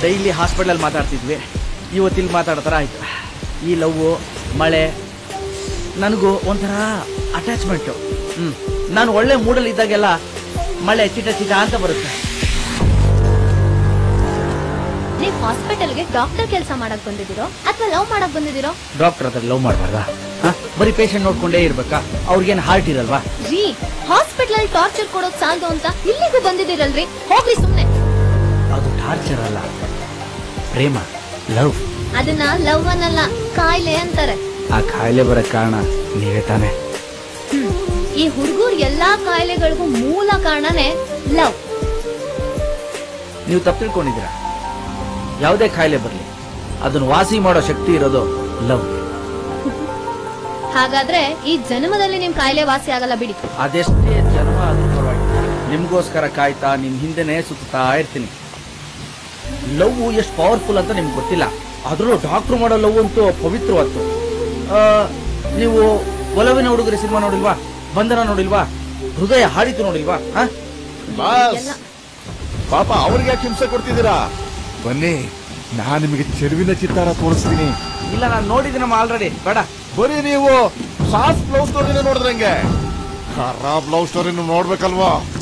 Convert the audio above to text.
Daily hospital ಮಾತಾಡ್ತಿದ್ವಿ, ಇವತ್ತಿಲ್ಲಿ ಮಾತಾಡ್ತಾರ ಆಯ್ತು. ಈ ಲವ್ ಮಳೆ ನನಗೂ ಒಂಥರ ಅಟ್ಯಾಚ್ಮೆಂಟು. ನಾನು ಒಳ್ಳೆ ಮೂಡಲ್ಲಿ ಇದ್ದಾಗೆಲ್ಲ ಮಳೆ ಚಿಟ ಚಿಟ ಅಂತ ಬರುತ್ತೆ. ನೀವು ಹಾಸ್ಪಿಟಲ್ಗೆ ಡಾಕ್ಟರ್ ಕೆಲಸ ಮಾಡಕ್ ಬಂದಿದ್ದೀರೋ ಅಥವಾ ಲವ್ ಮಾಡಕ್ ಬಂದಿದ್ದೀರೋ? ಡಾಕ್ಟರ್ ಹತ್ರ ಲವ್ ಮಾಡಬಾರ್ದಾ? ಬರೀ ಪೇಷಂಟ್ ನೋಡ್ಕೊಂಡೇ ಇರ್ಬೇಕಾ? ಅವ್ರಿಗೇನು ಹಾರ್ಟ್ ಇರಲ್ವಾ? ರೀ, ಹಾಸ್ಪಿಟಲ್ ಟಾರ್ಚರ್ ಕೊಡೋಕ್ ಸಾಲದು ಅಂತ ಇಲ್ಲಿಗೂ ಬಂದಿದ್ದೀರಲ್ರಿ, ಹೋಗ್ರಿ ಸುಮ್ನೆ. ಅದು ಟಾರ್ಚರ್ ಅಲ್ಲ, ಪ್ರೇಮ, ಲವ್. ಅದನ್ನ ಲವ್ ಅನ್ನಲ್ಲ, ಕಾಯಿಲೆ ಅಂತಾರೆ. ಆ ಕಾಯಿಲೆ ಬರಕ್ ಕಾರಣ ನೀವೇ ತಾನೆ. ಈ ಹುಡುಗರು ಎಲ್ಲಾ ಕಾಯಿಲೆಗಳಿಗೂ ಮೂಲ ಕಾರಣನೇ ಲವ್. ನೀವು ತಪ್ಪು ತಿಳ್ಕೊಂಡಿದ್ದೀರಾ. ಯಾವುದೇ ಕಾಯಿಲೆ ಬರಲಿ ಅದನ್ನು ವಾಸಿ ಮಾಡೋ ಶಕ್ತಿ ಇರೋದು ಲವ್. ಹಾಗಾದ್ರೆ ಈ ಜನ್ಮದಲ್ಲಿ ನಿಮ್ ಕಾಯಿಲೆ ವಾಸಿ ಆಗಲ್ಲ ಬಿಡಿ. ಅದೆಷ್ಟೇ ಜನ್ಮ ಆದ್ರೂ ಪರವಾಗಿಲ್ಲ, ನಿಮ್ಗೋಸ್ಕರ ಕಾಯ್ತಾ ನಿಮ್ ಹಿಂದೆನೆ ಸುತ್ತಾ ಇರ್ತೀನಿ. ಲವ್ ಎಷ್ಟು ಪವರ್ಫುಲ್ ಅಂತ ನಿಮ್ಗೆ ಗೊತ್ತಿಲ್ಲ. ಆದ್ರೂ ಡಾಕ್ಟರ್ ಮಾಡೋ ಲವ್ ಅಂತೂ ಪವಿತ್ರವತ್ತು. ನೀವು ಒಲವಿನ ಹುಡುಗರ ಸಿನಿಮಾ ನೋಡಿಲ್ವಾ? ಬಂಧನ ನೋಡಿಲ್ವಾ? ಹೃದಯ ಹಾಡಿತು ನೋಡಿಲ್ವಾ? ಪಾಪ ಅವ್ರಿಗೆ ಯಾಕೆ ಹಿಂಸೆ ಕೊಡ್ತಿದ್ದೀರಾ? ಬನ್ನಿ, ನಾನ್ ನಿಮಗೆ ಚೆಲುವಿನ ಚಿತ್ತಾರ ತೋರಿಸ್ತೀನಿ. ಇಲ್ಲ, ನಾನು ನೋಡಿದ್ದೀನಮ್ಮ ಆಲ್ರೆಡಿ. ಬೇಡ, ಬರೀ ನೀವು ಸಾಫ್ಟ್ ಲವ್ ಸ್ಟೋರಿನ ನೋಡಿದ್ರಂಗೆ ಖರಾಬ್ ಲವ್ ಸ್ಟೋರಿನ ನೋಡ್ಬೇಕಲ್ವಾ?